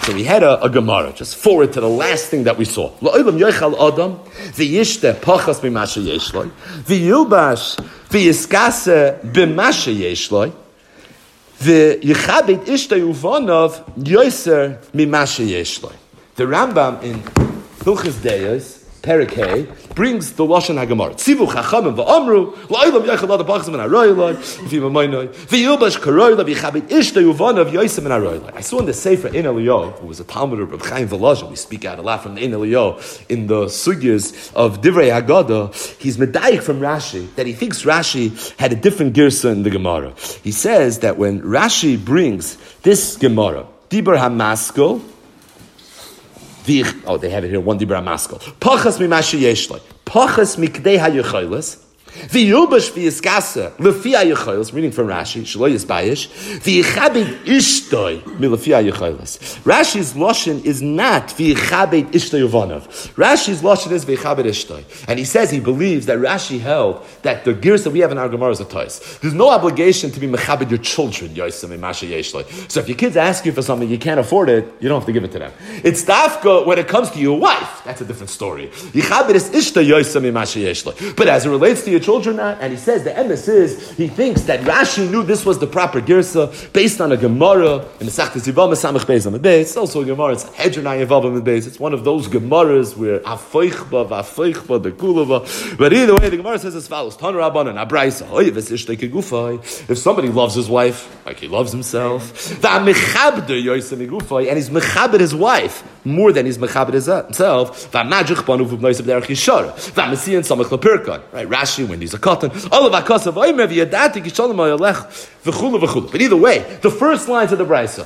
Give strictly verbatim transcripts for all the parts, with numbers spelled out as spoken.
So we had a, a Gemara. Just forward to the last thing that we saw. La'olam yochal adam v'yishte pachas b'masha yeshloi v'yilbash v'yiskase b'masha yeshloi v'yichabit ishtay uvanov yoser mimasha yeshloi. The Rambam in Hilchos Deos Perikei brings the Lashon HaGemara. Tzivu chachamim v'amru la'olam yochal adam pachas min haroiloi v'yimamoinoi v'yilbash karoiloi v'yichabit ishtay uvanov yoser min haroiloi. I saw in the Sefer Ein Eliyahu, who was a Talmud of Reb Chaim Volozhin, we speak out a lot from the Ein Eliyahu in the sugyas of Divrei Haggadah, he's medayik from Rashi, that he thinks Rashi had a different girsa in the Gemara. He says that when Rashi brings this Gemara, Dibur HaMaskal, oh, they have it here, one Dibur HaMaskal, Pachas mimashi yeshloi, Pachas mikdei hayecholos, V'yilbash v'yiskasa l'fi hayecholos, reading from Rashi, Shelo Yisbayish, v'yichabed ishtoi mi'lefi hayecholos. Rashi's lashon is not v'yichabed ishtoi uvanov. Rashi's lashon is v'yichabed ishtoi, and he says he believes that Rashi held that the gears that we have in our Gemara is a tois. There's no obligation to be mechabed your children, Yosem and Masha Yeshloi. So if your kids ask you for something, you can't afford it, you don't have to give it to them. It's dafka when it comes to your wife. That's a different story. Yichabed is ishtoi Yosem and Masha Yeshloi. But as it relates to your children, not, and he says the emes is he thinks that Rashi knew this was the proper girsa based on a Gemara in the Masechtas Yevamah Samach Beis on the Beis. It's also a Gemara. It's Hedronai Yevamah on the Beis. It's one of those Gemaras where Afoichba, Vafeichba, the Kulava. But either way, the Gemara says as follows: Tanu Rabbanan Abraisa. If somebody loves his wife like he loves himself, and he's mechabed his wife more than he's mechabed himself. Right, Rashi when he's a cotton. But either way, the first lines of the Brisa,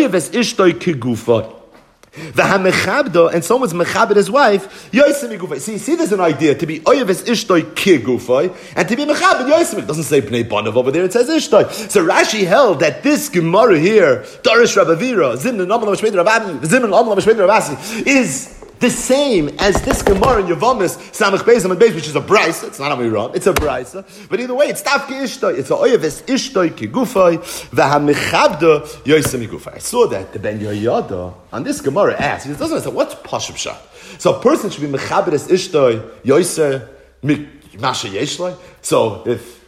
and someone's mechabed his wife. See, see, there's an idea to be oyeves ishtoi kigufay and to be mechabed yosim. It doesn't say bnei banav over there; it says ishtoi. So Rashi held that this Gemara here, Darish Rabavira, Zimnan Amal Mashmei Rabasi, Zimnan Amal Mashmei Rabasi, is the same as this Gemara in Yevamis Samach Beis Amud Beis, which is a brisa. It's not Amiram, it's a brisa. But either way, it's tafki ishtoi. It's a oyeves ishtoi kigufay v'hamechabda yosim igufay. I saw that the Ben Yoyada on this Gemara asks. He doesn't say what's pashut pshat. So a person should be mechabed as ishtoi yoser masha yeshloi. So if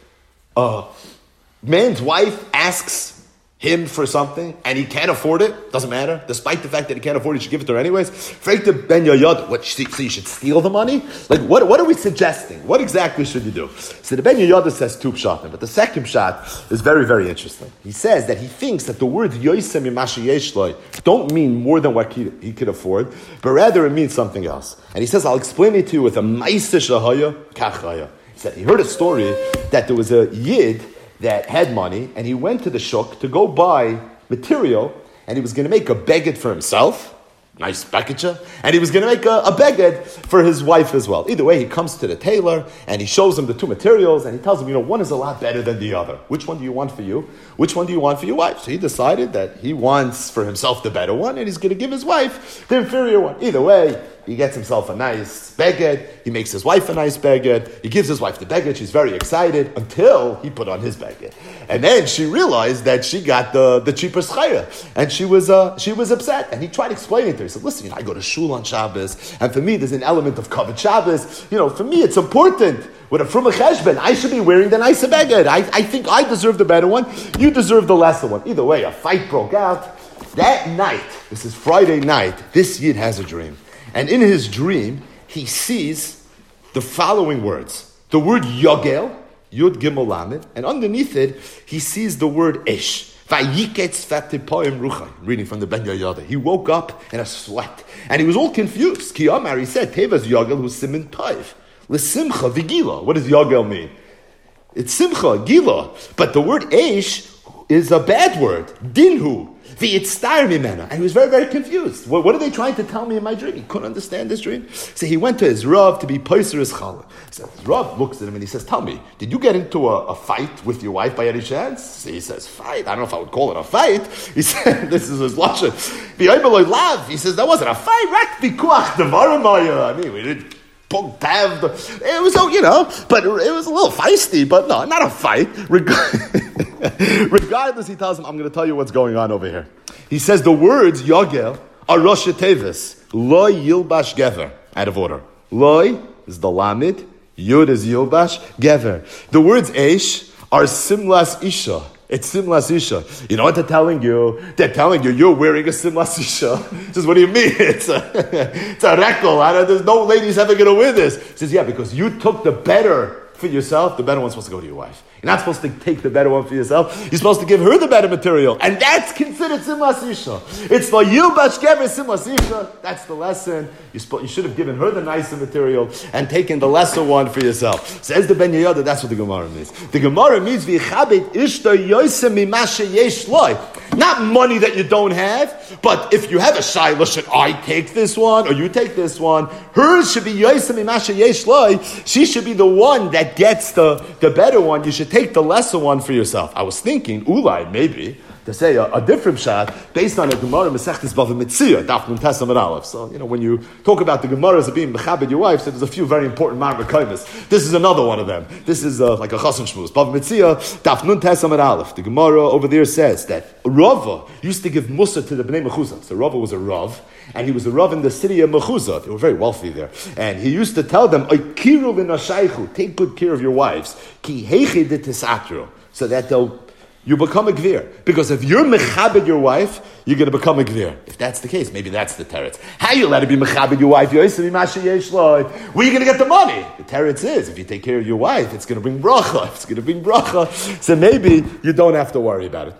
a man's wife asks him for something, and he can't afford it, doesn't matter, despite the fact that he can't afford it, he should give it to her anyways. Freikta Ben Yoyada, what, so you should steal the money? Like, what, what are we suggesting? What exactly should you do? So the Ben Yoyada says two pshatim, but the second pshat is very, very interesting. He says that he thinks that the word Yosem Yimasha Yeshloi don't mean more than what he, he could afford, but rather it means something else. And he says, I'll explain it to you with a Maisa Shahaya Kachaya. He said, he heard a story that there was a Yid that had money, and he went to the shuk to go buy material, and he was going to make a beged for himself, nice package, and he was going to make a, a beged for his wife as well. Either way, he comes to the tailor, and he shows him the two materials, and he tells him, you know, one is a lot better than the other. Which one do you want for you? Which one do you want for your wife? So he decided that he wants for himself the better one, and he's going to give his wife the inferior one. Either way, he gets himself a nice beged, he makes his wife a nice beged, he gives his wife the beged, she's very excited, until he put on his beged. And then she realized that she got the, the cheaper schaya, and she was uh, she was upset, and he tried explaining to her. He said, listen, you know, I go to shul on Shabbos, and for me there's an element of kavod Shabbos, you know, for me it's important. With a from a cheshbon, I should be wearing the nicer beged. I, I think I deserve the better one, you deserve the lesser one. Either way, a fight broke out. That night, this is Friday night, this Yid has a dream. And in his dream, he sees the following words. The word Yogel, Yud Gimel Lamed, and underneath it, he sees the word Ish. Reading from the Ben Yoyada. He woke up in a sweat. And he was all confused. Ki Amar, he said, Tevas Yogel hu simin toiv. L'simcha v'gila. What does Yogel mean? It's simcha, gila. But the word Ish is a bad word. Dinhu. V'yitztar mimena. And he was very, very confused. What, what are they trying to tell me in my dream? He couldn't understand this dream. So he went to his Rav to be poiser his challah. So his Rav looks at him and he says, tell me, did you get into a, a fight with your wife by any chance? So he says, fight? I don't know if I would call it a fight. He said, this is his lashon. Lav. He says, that wasn't a fight. Rak v'kuach devarimaya. I mean, we didn't it was, you know, but it was a little feisty, but no, not a fight. Regardless, he tells him, I'm going to tell you what's going on over here. He says the words Yogel are Rosh Tevis. Loi Yilbash Gever. Out of order. Loi is the Lamed. Yud is Yilbash Gever. The words Eish are Simlas Isha. It's Simlas Isha. You know what they're telling you? They're telling you you're wearing a Simlas Isha. He says, what do you mean? It's a, it's a rekel. I don't, there's no lady's ever going to wear this. He says, yeah, because you took the better for yourself. The better one's supposed to go to your wife. You're not supposed to take the better one for yourself. You're supposed to give her the better material. And that's considered Simlas Isha. It's for Yilbash Gever Simlas Isha. That's the lesson. You, sp- you should have given her the nicer material and taken the lesser one for yourself. Says the Ben Yehoyada, that's what the Gemara means. The Gemara means V'chabed ishta yosem mimashe yesh loy. Not money that you don't have, but if you have a shayla, should I take this one or you take this one? Hers should be yosem mimashe yesh loy. She should be the one that gets the, the better one. You should take the lesser one for yourself. I was thinking, ulai, maybe, to say a, a different shot based on a Gemara Masechtas Bava Metzia, Daf Nun Tes Amud Aleph. So, you know, when you talk about the Gemaras of being mechabed your wife, so there's a few very important Marmar Kaimas. This is another one of them. This is uh, like a Chassan Shmuz. Bava Metzia, Daf Nun Tes Amud Aleph. The Gemara over there says that Rava used to give Musa to the Bnei Mechuzah. So Rava was a Rav, and he was a Rav in the city of Mechuzah. They were very wealthy there. And he used to tell them, Oikiru v'nashaychu, take good care of your wives, ki heiche de tisatru, so that they'll you become a gvir. Because if you're mechabed your wife, you're going to become a gvir. If that's the case, maybe that's the teretz. How you let her be mechabed your wife? Where are you going to get the money? The teretz is, if you take care of your wife, it's going to bring bracha. It's going to bring bracha. So maybe you don't have to worry about it.